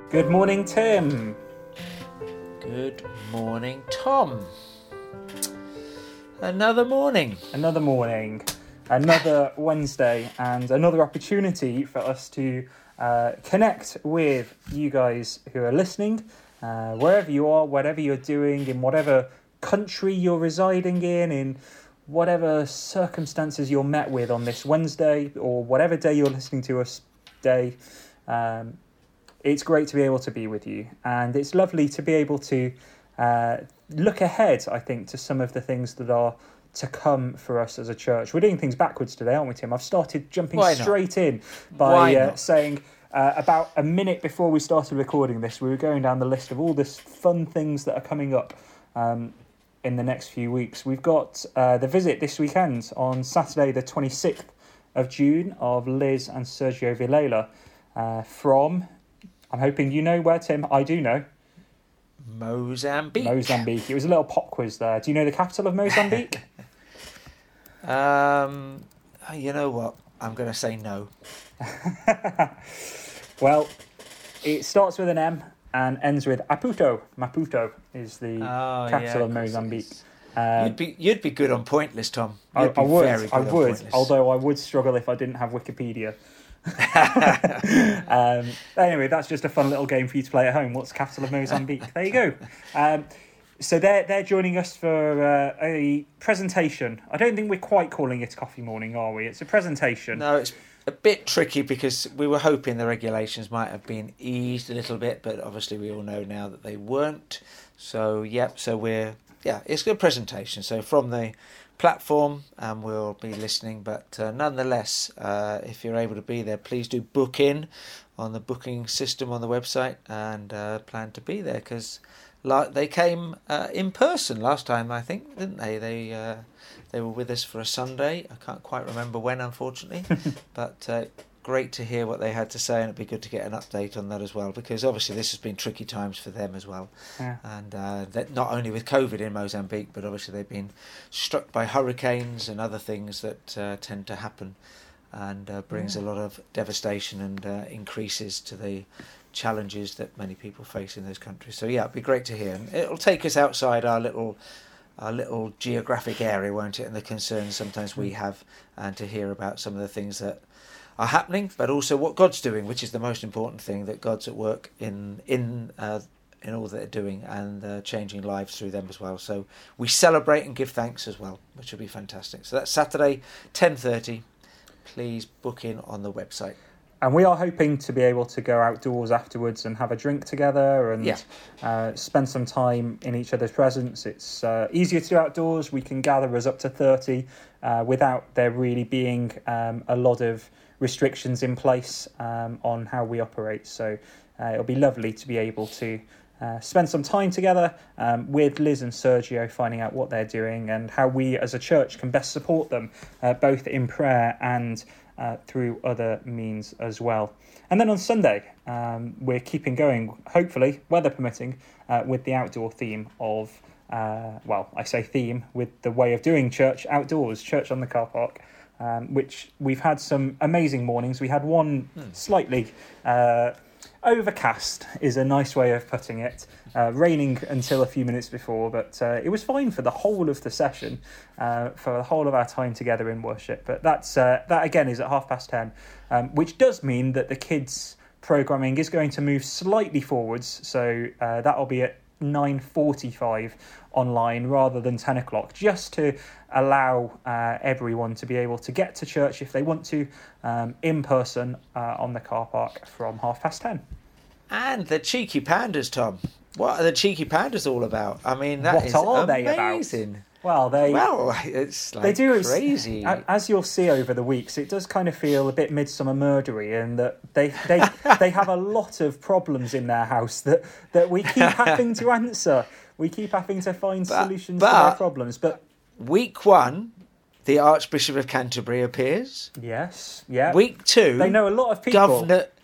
Good morning, Tim. Good morning, Tom. Another morning. Another morning, another Wednesday, and another opportunity for us to connect with you guys who are listening, wherever you are, whatever you're doing, in whatever country you're residing in whatever circumstances you're met with on this Wednesday, or whatever day you're listening to us today. It's great to be able to be with you, and it's lovely to be able to look ahead, I think, to some of the things that are to come for us as a church. We're doing things backwards today, aren't we, Tim? I've started jumping straight in by saying about a minute before we started recording this, we were going down the list of all this fun things that are coming up in the next few weeks. We've got the visit this weekend on Saturday the 26th of June of Liz and Sergio Villela from... I'm hoping you know where, Tim. I do know. Mozambique. It was a little pop quiz there. Do you know the capital of Mozambique? You know what? I'm going to say no. Well, it starts with an M and ends with Maputo. Maputo is the capital of Mozambique. You'd be good on Pointless, Tom. I would. Although I would struggle if I didn't have Wikipedia. Anyway, that's just a fun little game for you to play at home. What's the capital of Mozambique? There you go. So they're joining us for a presentation. I don't think we're quite calling it coffee morning, are we? It's a presentation. No, it's a bit tricky because we were hoping the regulations might have been eased a little bit, but obviously we all know now that they weren't. So it's a presentation. So from the platform, and we'll be listening, but nonetheless, if you're able to be there, please do book in on the booking system on the website and plan to be there, because they came in person last time, I think, didn't they? They were with us for a Sunday. I can't quite remember when, unfortunately, but great to hear what they had to say, and it'd be good to get an update on that as well, because obviously this has been tricky times for them as well. Yeah. And that not only with COVID in Mozambique, but obviously they've been struck by hurricanes and other things that tend to happen, and brings a lot of devastation and increases to the challenges that many people face in those countries. So it'd be great to hear, and it'll take us outside our little geographic area, won't it, and the concerns sometimes we have, and to hear about some of the things that are happening, but also what God's doing, which is the most important thing, that God's at work in all that they're doing, and changing lives through them as well. So we celebrate and give thanks as well, which will be fantastic. So that's Saturday, 10:30. Please book in on the website. And we are hoping to be able to go outdoors afterwards and have a drink together and spend some time in each other's presence. It's easier to do outdoors. We can gather as up to 30 without there really being a lot of restrictions in place on how we operate. So it'll be lovely to be able to spend some time together with Liz and Sergio, finding out what they're doing and how we as a church can best support them, both in prayer and through other means as well. And then on Sunday, we're keeping going, hopefully, weather permitting, with the outdoor theme of, I say theme, with the way of doing church outdoors, church on the car park, which we've had some amazing mornings. We had one slightly overcast, is a nice way of putting it, raining until a few minutes before, but it was fine for the whole of the session, for the whole of our time together in worship. But that again is at 10:30, which does mean that the kids' programming is going to move slightly forwards, so that'll be at 9:45 online rather than 10 o'clock, just to allow everyone to be able to get to church if they want to, in person on the car park from 10:30. And the cheeky pandas, Tom. What are the cheeky pandas all about? I mean, that is amazing. Well, it's like crazy. As you'll see over the weeks, it does kind of feel a bit Midsummer Murdery, in that they have a lot of problems in their house that we keep having to answer. We keep having to find solutions to their problems. But week 1, the Archbishop of Canterbury appears. Yes, yeah. Week 2, they know a lot of people.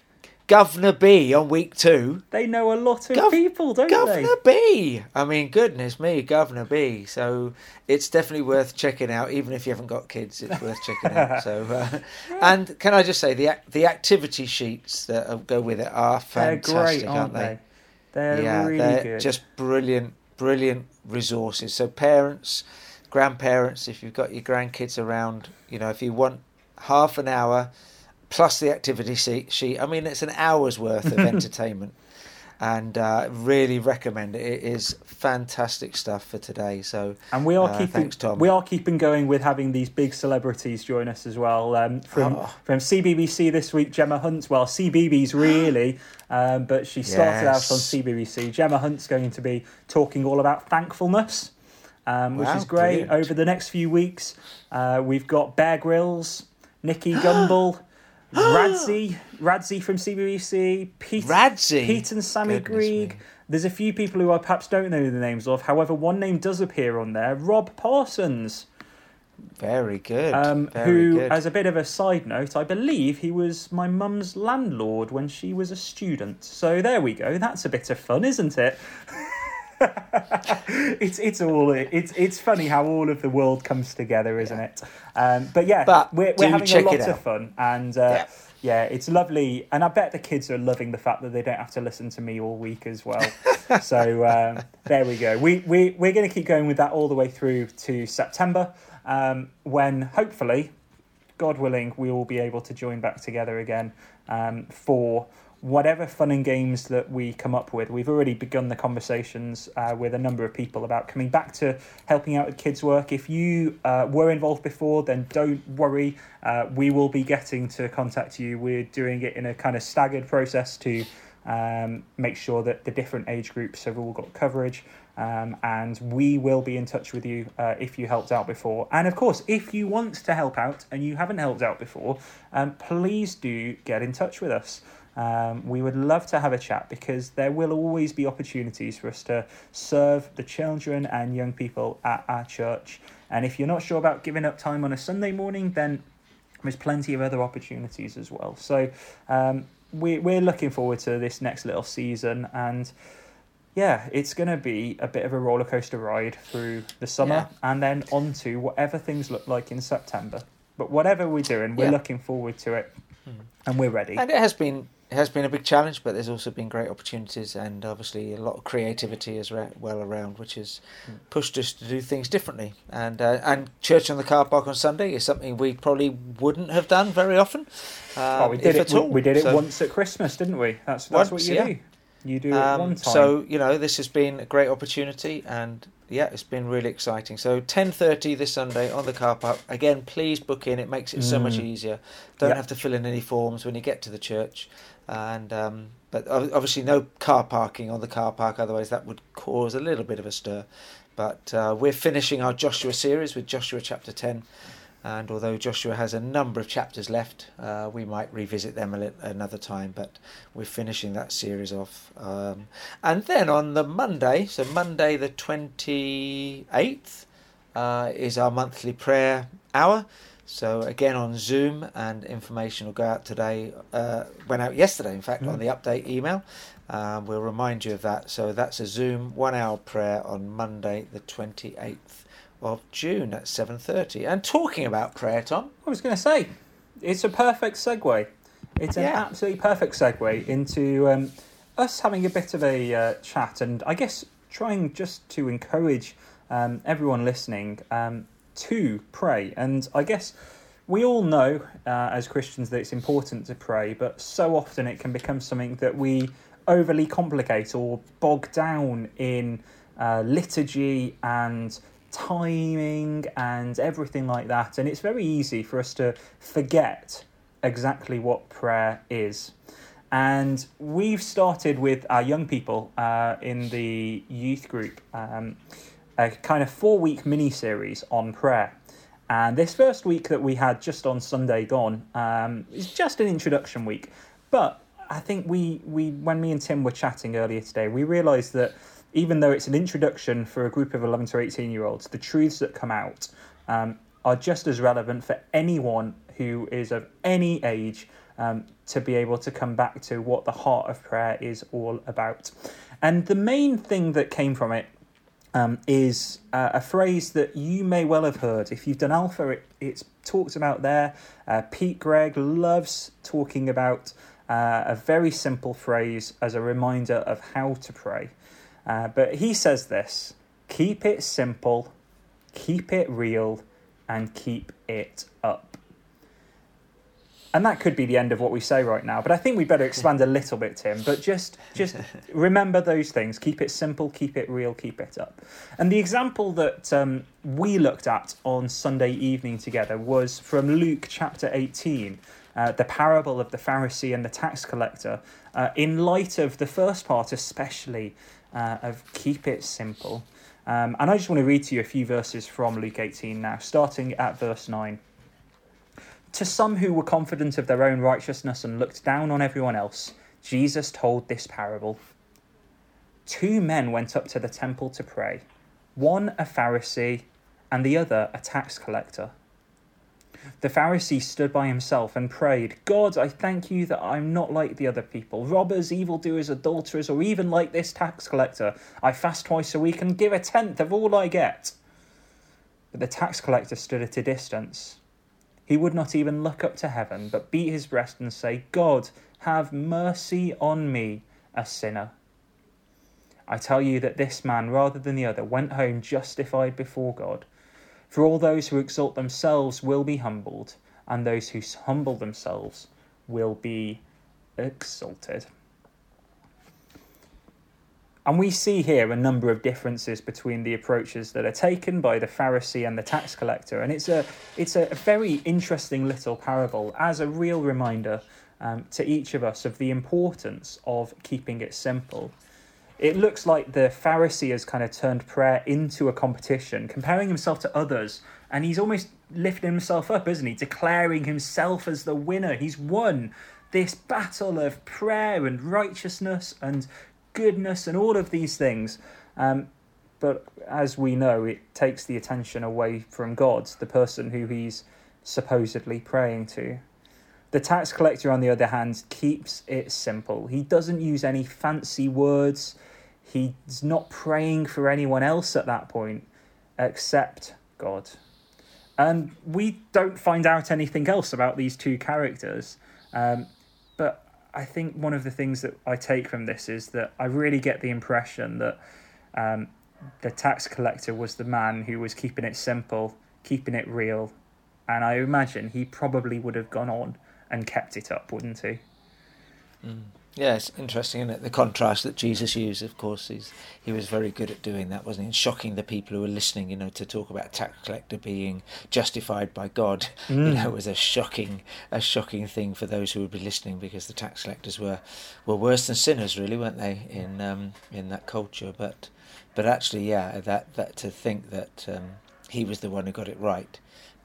Governor B on week 2. They know a lot of people, don't Governor B. I mean, goodness me, Governor B. So it's definitely worth checking out, even if you haven't got kids. It's worth checking out. So, and can I just say the activity sheets that go with it are fantastic, They're great, aren't they? They're really they're good. Just brilliant resources. So parents, grandparents, if you've got your grandkids around, if you want half an hour plus the activity sheet, I mean, it's an hour's worth of entertainment, and really recommend it. It is fantastic stuff for today. So, and we are thanks, Tom. We are keeping going with having these big celebrities join us as well. From CBBC this week, Gemma Hunt. Well, CBeebies really, but she started out on CBBC. Gemma Hunt's going to be talking all about thankfulness, which is great. Brilliant. Over the next few weeks, we've got Bear Grylls, Nicky Gumbel. Radzi from CBBC, Pete and Sammy Greig. There's a few people who I perhaps don't know the names of. However, one name does appear on there, Rob Parsons. Very good. Who, as a bit of a side note, I believe he was my mum's landlord when she was a student. So there we go. That's a bit of fun, isn't it? It's funny how all of the world comes together, isn't it? But we're having a lot of fun, and it's lovely. And I bet the kids are loving the fact that they don't have to listen to me all week as well. So there we go. We're going to keep going with that all the way through to September, when hopefully, God willing, we will be able to join back together again for whatever fun and games that we come up with. We've already begun the conversations with a number of people about coming back to helping out with kids' work. If you were involved before, then don't worry. We will be getting to contact you. We're doing it in a kind of staggered process to make sure that the different age groups have all got coverage. And we will be in touch with you if you helped out before. And of course, if you want to help out and you haven't helped out before, please do get in touch with us. We would love to have a chat, because there will always be opportunities for us to serve the children and young people at our church. And if you're not sure about giving up time on a Sunday morning, then there's plenty of other opportunities as well. So we're looking forward to this next little season, and it's going to be a bit of a roller coaster ride through the summer and then on to whatever things look like in September. But whatever we're doing, we're looking forward to it, and we're ready. And it has been a big challenge, but there's also been great opportunities, and obviously a lot of creativity as well around, which has pushed us to do things differently. And church on the car park on Sunday is something we probably wouldn't have done very often. We did it. We did it once at Christmas, didn't we? That's what you do. You do it one time. So this has been a great opportunity, and it's been really exciting. So 10:30 this Sunday on the car park. Again, please book in. It makes it so much easier. Don't have to fill in any forms when you get to the church. And but obviously no car parking on the car park, otherwise that would cause a little bit of a stir. But we're finishing our Joshua series with Joshua chapter 10, and although Joshua has a number of chapters left, we might revisit them another time, but we're finishing that series off. And then on the Monday, so Monday the 28th, is our monthly prayer hour. So again on Zoom, and information will go out today, went out yesterday in fact, on the update email. We'll remind you of that. So that's a Zoom 1 hour prayer on Monday the 28th of June at 7:30. And talking about prayer, Tom, I was going to say, it's a perfect segue. It's an absolutely perfect segue into us having a bit of a chat, and I guess trying just to encourage everyone listening to pray. And I guess we all know as Christians that it's important to pray, but so often it can become something that we overly complicate or bog down in liturgy and timing and everything like that. And it's very easy for us to forget exactly what prayer is. And we've started with our young people in the youth group a kind of 4-week mini-series on prayer. And this first week that we had just on Sunday gone is just an introduction week. But I think we when me and Tim were chatting earlier today, we realised that even though it's an introduction for a group of 11 to 18-year-olds, the truths that come out are just as relevant for anyone who is of any age to be able to come back to what the heart of prayer is all about. And the main thing that came from it is a phrase that you may well have heard. If you've done Alpha, it's talked about there. Pete Greig loves talking about a very simple phrase as a reminder of how to pray. But he says this: keep it simple, keep it real, and keep it up. And that could be the end of what we say right now, but I think we better expand a little bit, Tim. But just remember those things. Keep it simple, keep it real, keep it up. And the example that we looked at on Sunday evening together was from Luke chapter 18, the parable of the Pharisee and the tax collector, in light of the first part especially of keep it simple. And I just want to read to you a few verses from Luke 18 now, starting at verse 9. To some who were confident of their own righteousness and looked down on everyone else, Jesus told this parable. 2 men went up to the temple to pray, one a Pharisee and the other a tax collector. The Pharisee stood by himself and prayed, God, I thank you that I'm not like the other people, robbers, evildoers, adulterers, or even like this tax collector. I fast twice a week and give 1/10 of all I get. But the tax collector stood at a distance. He would not even look up to heaven, but beat his breast and say, God, have mercy on me, a sinner. I tell you that this man, rather than the other, went home justified before God. For all those who exalt themselves will be humbled, and those who humble themselves will be exalted. And we see here a number of differences between the approaches that are taken by the Pharisee and the tax collector. And it's a very interesting little parable as a real reminder to each of us of the importance of keeping it simple. It looks like the Pharisee has kind of turned prayer into a competition, comparing himself to others. And he's almost lifting himself up, isn't he? Declaring himself as the winner. He's won this battle of prayer and righteousness and goodness and all of these things, but as we know, it takes the attention away from God, the person who he's supposedly praying to. The tax collector, on the other hand, keeps it simple. He doesn't use any fancy words. He's not praying for anyone else at that point except God. And we don't find out anything else about these two characters, but I think one of the things that I take from this is that I really get the impression that the tax collector was the man who was keeping it simple, keeping it real. And I imagine he probably would have gone on and kept it up, wouldn't he? Yeah, it's interesting, isn't it? The contrast that Jesus used, of course, he was very good at doing that, wasn't he? And shocking the people who were listening, to talk about a tax collector being justified by God, was a shocking thing for those who would be listening, because the tax collectors were worse than sinners, really, weren't they, in that culture? But actually, yeah, that to think that he was the one who got it right,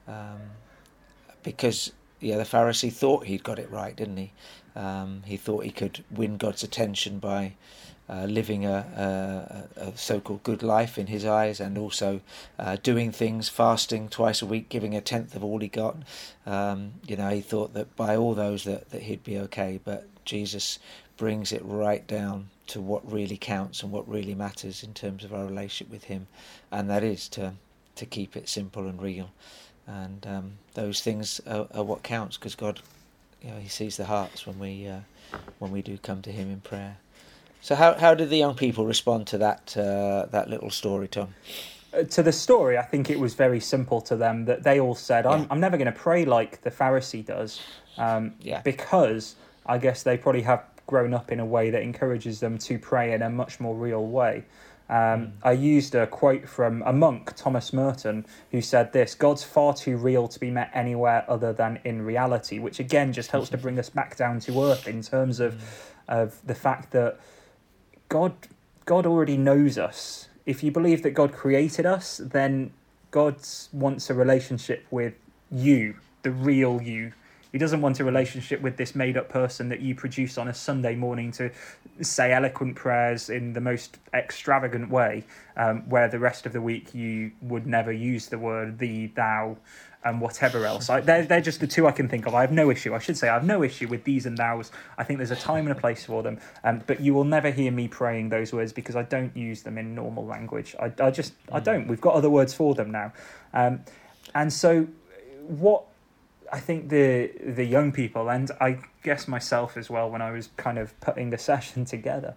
because the Pharisee thought he'd got it right, didn't he? He thought he could win God's attention by living a so-called good life in his eyes, and also doing things, fasting twice a week, giving 1/10 of all he got. He thought that by all those that he'd be okay, but Jesus brings it right down to what really counts and what really matters in terms of our relationship with him, and that is to keep it simple and real. And those things are what counts, because God, he sees the hearts when we do come to him in prayer. So how did the young people respond to that little story, Tom? To the story, I think it was very simple to them, that they all said, I'm never going to pray like the Pharisee does, because I guess they probably have grown up in a way that encourages them to pray in a much more real way. I used a quote from a monk, Thomas Merton, who said this: God's far too real to be met anywhere other than in reality, which again just helps to bring us back down to earth in terms of the fact that God already knows us. If you believe that God created us, then God wants a relationship with you, the real you. He doesn't want a relationship with this made-up person that you produce on a Sunday morning to say eloquent prayers in the most extravagant way, where the rest of the week you would never use the word thee, thou, and whatever else. They're just the two I can think of. I have no issue. I should say I have no issue with these and thous. I think there's a time and a place for them. But you will never hear me praying those words because I don't use them in normal language. I don't. We've got other words for them now. And so what I think the young people, and I guess myself as well when I was kind of putting the session together,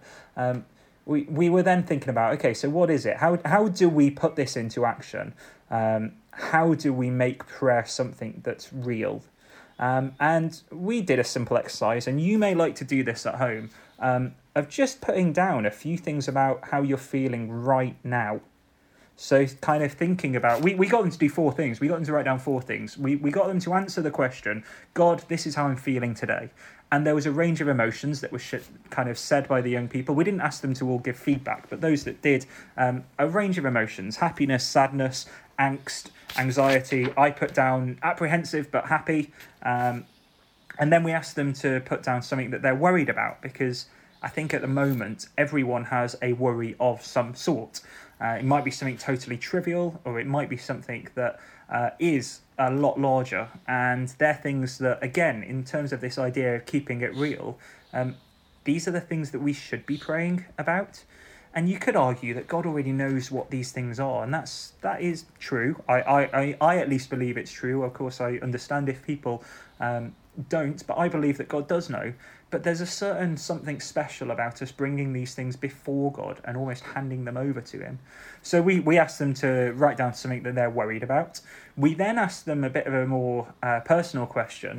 we were then thinking about, okay, so what is it? How do we put this into action? How do we make prayer something that's real? And we did a simple exercise, and you may like to do this at home, of just putting down a few things about how you're feeling right now. So kind of thinking about, we got them to do 4 things. We got them to write down 4 things. We got them to answer the question, God, this is how I'm feeling today. And there was a range of emotions that were kind of said by the young people. We didn't ask them to all give feedback, but those that did, a range of emotions: happiness, sadness, angst, anxiety. I put down apprehensive but happy. And then we asked them to put down something that they're worried about, because I think at the moment everyone has a worry of some sort. It might be something totally trivial, or it might be something that is a lot larger. And they're things that, again, in terms of this idea of keeping it real, these are the things that we should be praying about. And you could argue that God already knows what these things are, and that is true. I at least believe it's true. Of course, I understand if people don't, but I believe that God does know. But there's a certain something special about us bringing these things before God and almost handing them over to him. So we asked them to write down something that they're worried about. We then asked them a bit of a more personal question.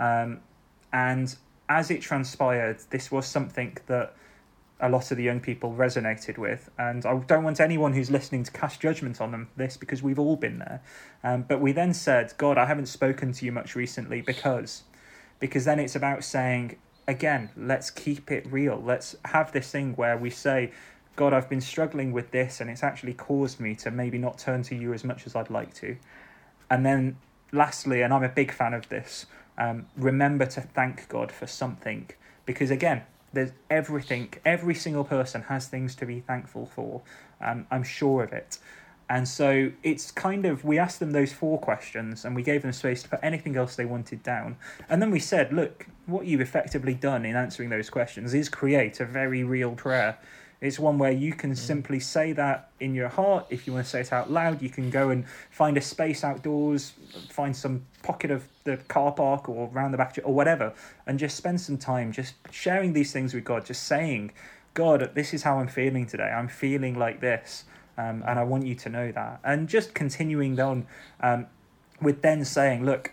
And as it transpired, this was something that a lot of the young people resonated with. And I don't want anyone who's listening to cast judgment on them this, because we've all been there. But we then said, God, I haven't spoken to you much recently because then it's about saying, again, let's keep it real. Let's have this thing where we say, God, I've been struggling with this, and it's actually caused me to maybe not turn to you as much as I'd like to. And then lastly, and I'm a big fan of this, remember to thank God for something. Because again, there's every single person has things to be thankful for. I'm sure of it. And so it's kind of, we asked them those 4 questions, and we gave them space to put anything else they wanted down. And then we said, look, what you've effectively done in answering those questions is create a very real prayer. It's one where you can simply say that in your heart. If you want to say it out loud, you can go and find a space outdoors, find some pocket of the car park or around the back or whatever, and just spend some time just sharing these things with God, just saying, God, this is how I'm feeling today. I'm feeling like this. And I want you to know that. And just continuing on with then saying, look,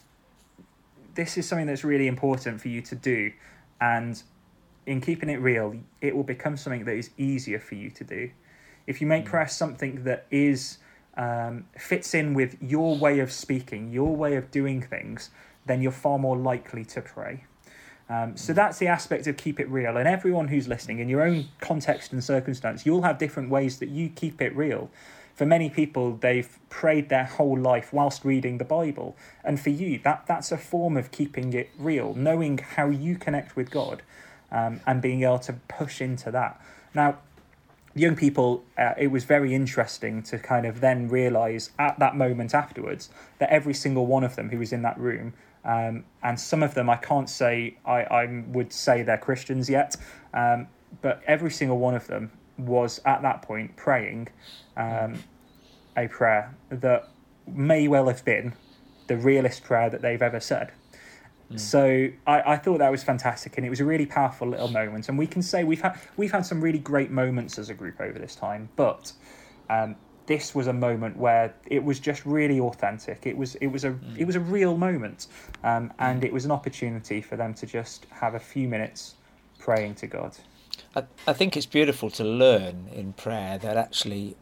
this is something that's really important for you to do. And in keeping it real, it will become something that is easier for you to do. If you make prayer something that is fits in with your way of speaking, your way of doing things, then you're far more likely to pray. So that's the aspect of keep it real. And everyone who's listening, in your own context and circumstance, you'll have different ways that you keep it real. For many people, they've prayed their whole life whilst reading the Bible. And for you, that's a form of keeping it real, knowing how you connect with God, and being able to push into that. Now, young people, it was very interesting to kind of then realise at that moment afterwards that every single one of them who was in that room, and some of them I can't say I would say they're Christians yet, but every single one of them was at that point praying a prayer that may well have been the realest prayer that they've ever said. So I thought that was fantastic, and it was a really powerful little moment. And we can say we've had some really great moments as a group over this time, but this was a moment where it was just really authentic. It was a real moment, and it was an opportunity for them to just have a few minutes praying to God. I think it's beautiful to learn in prayer that actually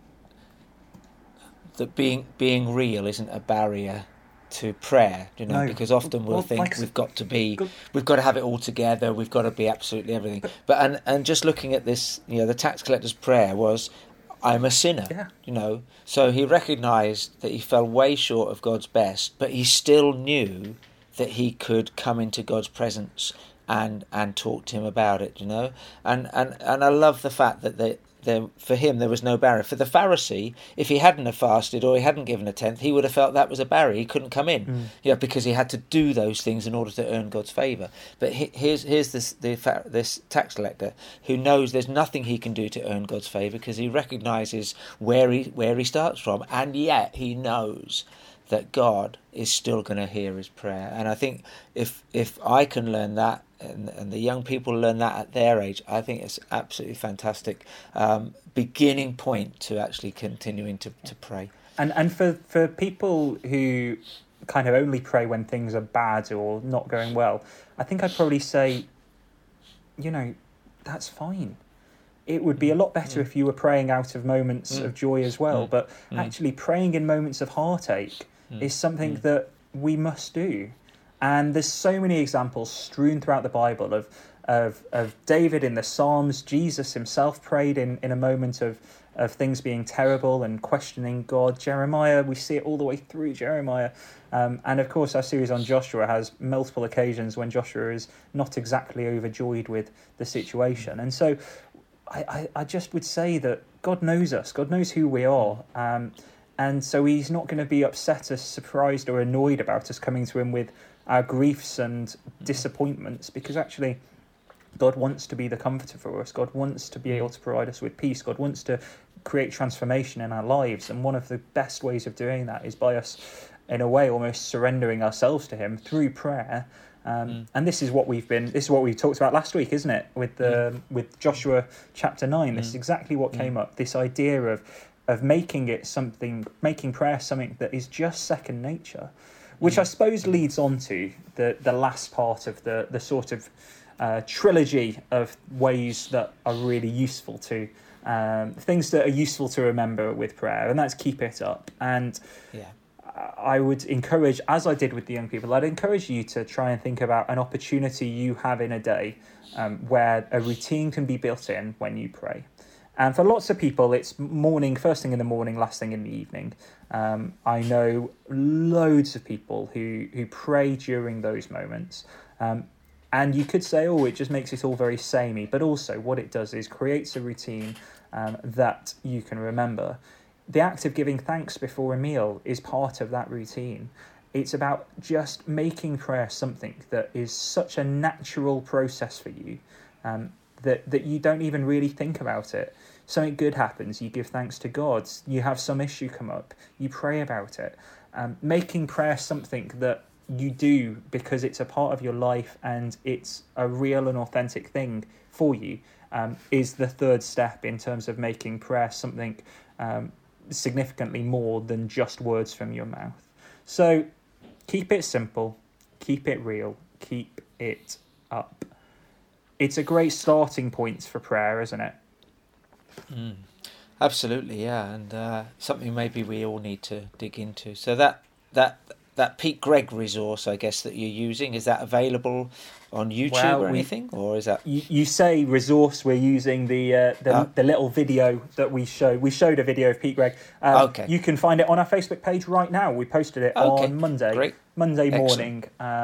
that being real isn't a barrier to prayer, no. Because often we'll think we've got to have it all together, we've got to be absolutely everything. But just looking at this, the tax collector's prayer was, I'm a sinner, So he recognised that he fell way short of God's best, but he still knew that he could come into God's presence and talk to him about it, and I love the fact that for him there was no barrier. For the Pharisee, if he hadn't have fasted or he hadn't given a tenth, he would have felt that was a barrier. He couldn't come in, because he had to do those things in order to earn God's favour. But here's this tax collector who knows there's nothing he can do to earn God's favour, because he recognises where he starts from, and yet he knows that God is still going to hear his prayer. And I think if I can learn that, and the young people learn that at their age, I think it's absolutely fantastic beginning point to actually continuing to pray. And for people who kind of only pray when things are bad or not going well, I think I'd probably say, that's fine. It would be a lot better if you were praying out of moments of joy as well, but actually praying in moments of heartache is something that we must do. And there's so many examples strewn throughout the Bible of David in the Psalms. Jesus himself prayed in a moment of things being terrible and questioning God. Jeremiah, we see it all the way through Jeremiah. And of course, our series on Joshua has multiple occasions when Joshua is not exactly overjoyed with the situation. And so I just would say that God knows us. God knows who we are. And so he's not going to be upset or surprised or annoyed about us coming to him with our griefs and disappointments, because actually God wants to be the comforter for us. God wants to be able to provide us with peace. God wants to create transformation in our lives. And one of the best ways of doing that is by us, in a way, almost surrendering ourselves to him through prayer. And this is what we've talked about last week, isn't it? With Joshua chapter 9, this is exactly what came up. This idea of making prayer something that is just second nature, which I suppose leads on to the last part of the sort of trilogy of ways that are really useful to things that are useful to remember with prayer, and that's keep it up. And I would encourage, as I did with the young people, I'd encourage you to try and think about an opportunity you have in a day where a routine can be built in when you pray. And for lots of people, it's first thing in the morning, last thing in the evening. I know loads of people who pray during those moments. And you could say, it just makes it all very samey. But also what it does is creates a routine that you can remember. The act of giving thanks before a meal is part of that routine. It's about just making prayer something that is such a natural process for you that you don't even really think about it. Something good happens, you give thanks to God. You have some issue come up, you pray about it. Making prayer something that you do because it's a part of your life and it's a real and authentic thing for you is the third step in terms of making prayer something significantly more than just words from your mouth. So keep it simple, keep it real, keep it up. It's a great starting point for prayer, isn't it? Absolutely, yeah, and something maybe we all need to dig into. So that Pete Greig resource, I guess, that you're using, is that available on YouTube or anything, or is that? You say resource? We're using the little video that we showed. We showed a video of Pete Greig. Okay. You can find it on our Facebook page right now. We posted it on Monday. Great. Monday morning.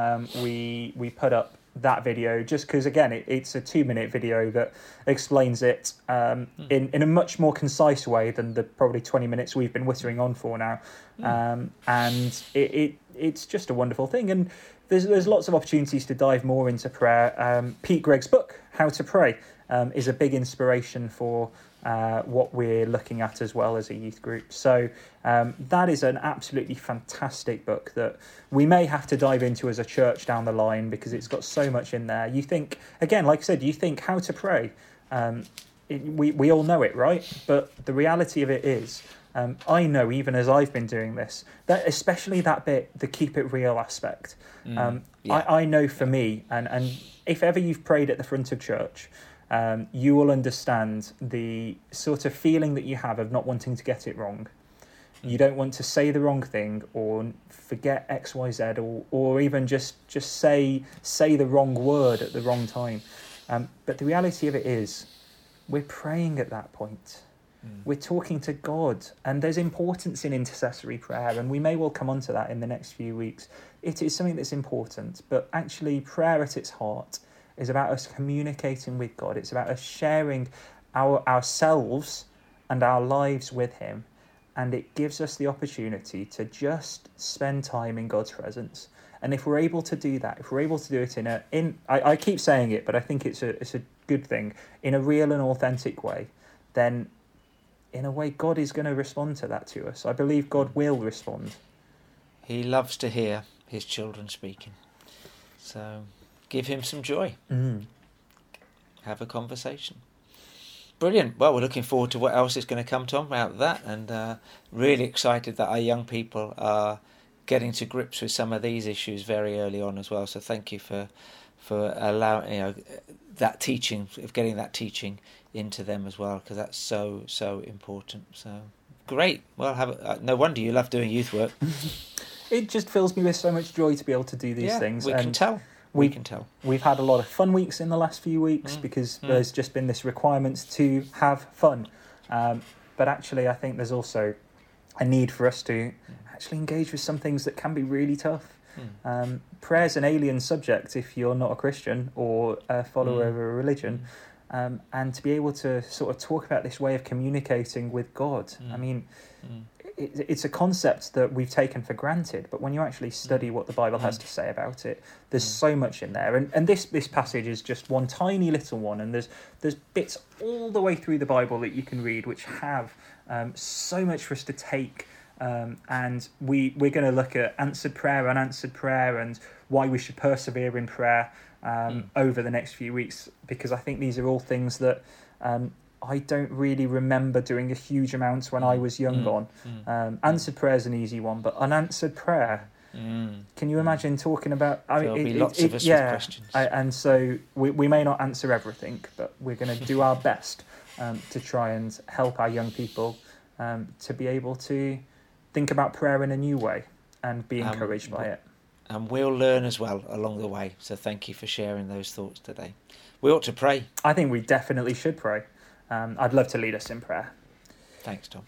We put up that video just because, again, it's a 2-minute video that explains it in a much more concise way than the probably 20 minutes we've been whittering on for now. And it's just a wonderful thing. And there's lots of opportunities to dive more into prayer. Pete Greig's book, How to Pray, is a big inspiration for what we're looking at as well as a youth group. So that is an absolutely fantastic book that we may have to dive into as a church down the line because it's got so much in there. You think, again, like I said, you think how to pray. We all know it, right? But the reality of it is, I know even as I've been doing this, that especially that bit, the keep it real aspect. I know for me, and if ever you've prayed at the front of church, you will understand the sort of feeling that you have of not wanting to get it wrong. You don't want to say the wrong thing or forget X, Y, Z, or even just say the wrong word at the wrong time. But the reality of it is, we're praying at that point. We're talking to God, and there's importance in intercessory prayer, and we may well come on to that in the next few weeks. It is something that's important, but actually prayer at its heart is about us communicating with God. It's about us sharing ourselves and our lives with him, and it gives us the opportunity to just spend time in God's presence. And if we're able to do that, if we're able to do it I keep saying it, but I think it's a good thing, in a real and authentic way, then in a way God is going to respond to that to us. I believe God will respond. He loves to hear his children speaking. So give him some joy. Have a conversation. Brilliant. Well, we're looking forward to what else is going to come, Tom, out of that, and really excited that our young people are getting to grips with some of these issues very early on as well. So thank you for allowing that teaching, of getting that teaching into them as well, because that's so important. So great. Well, no wonder you love doing youth work. It just fills me with so much joy to be able to do these things. We can tell. We can tell. We've had a lot of fun weeks in the last few weeks because there's just been this requirement to have fun. But actually, I think there's also a need for us to actually engage with some things that can be really tough. Prayer's an alien subject if you're not a Christian or a follower of a religion. And to be able to sort of talk about this way of communicating with God, I mean, it's a concept that we've taken for granted, but when you actually study what the Bible has to say about it, there's so much in there. And this passage is just one tiny little one, and there's bits all the way through the Bible that you can read which have so much for us to take. And we're going to look at answered prayer, unanswered prayer, and why we should persevere in prayer over the next few weeks, because I think these are all things that I don't really remember doing a huge amount when I was young on. Answered prayer is an easy one, but unanswered prayer, can you imagine talking about... There'll be lots of us with questions. And so we may not answer everything, but we're going to do our best to try and help our young people to be able to think about prayer in a new way and be encouraged by it. And we'll learn as well along the way. So thank you for sharing those thoughts today. We ought to pray. I think we definitely should pray. I'd love to lead us in prayer. Thanks, Tom.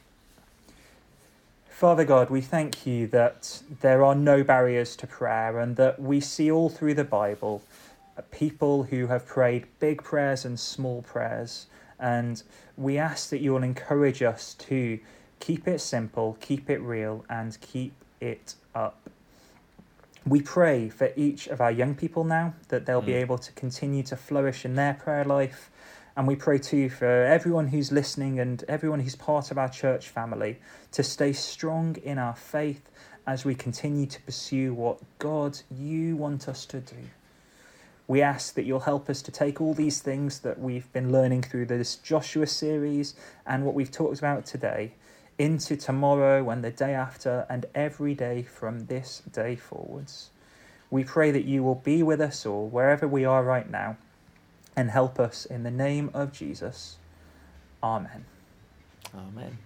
Father God, we thank you that there are no barriers to prayer, and that we see all through the Bible people who have prayed big prayers and small prayers. And we ask that you will encourage us to keep it simple, keep it real, and keep it up. We pray for each of our young people now, that they'll be able to continue to flourish in their prayer life. And we pray too for everyone who's listening and everyone who's part of our church family to stay strong in our faith as we continue to pursue what, God, you want us to do. We ask that you'll help us to take all these things that we've been learning through this Joshua series and what we've talked about today into tomorrow and the day after and every day from this day forwards. We pray that you will be with us all wherever we are right now and help us in the name of Jesus. Amen. Amen.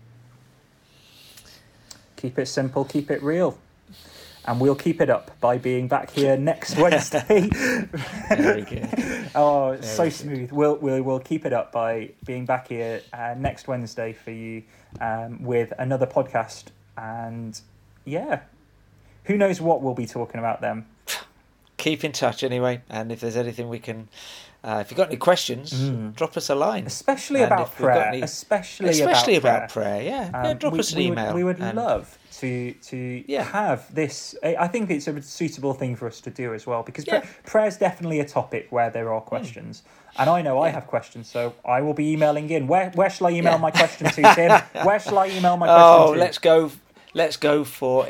Keep it simple, keep it real. And we'll keep it up by being back here next Wednesday. Very good. Oh, it's so smooth. We'll keep it up by being back here next Wednesday for you with another podcast. And yeah, who knows what we'll be talking about then. Keep in touch anyway. And if there's anything we can... if you've got any questions, drop us a line. Especially about prayer. Especially about prayer. Yeah, drop us an email. We would love to have this. I think it's a suitable thing for us to do as well, because prayer is definitely a topic where there are questions. And I know I have questions, so I will be emailing in. Where shall I email my question to, Tim? Where shall I email my question to? Let's go for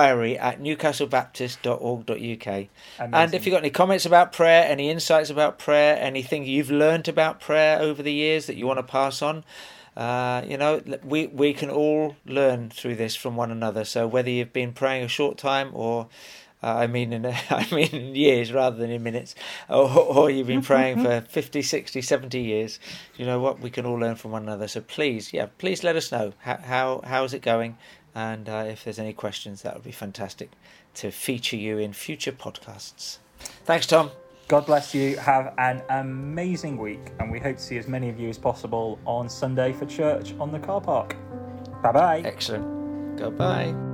inquiry@newcastlebaptist.org.uk. And if you've got any comments about prayer, any insights about prayer, anything you've learned about prayer over the years that you want to pass on, we can all learn through this from one another. So whether you've been praying a short time or in years rather than in minutes, or you've been praying for 50, 60, 70 years, you know what? We can all learn from one another. So please let us know how is it going. And if there's any questions, that would be fantastic to feature you in future podcasts. Thanks, Tom. God bless you. Have an amazing week, and we hope to see as many of you as possible on Sunday for church on the car park. Bye-bye. Excellent. Goodbye.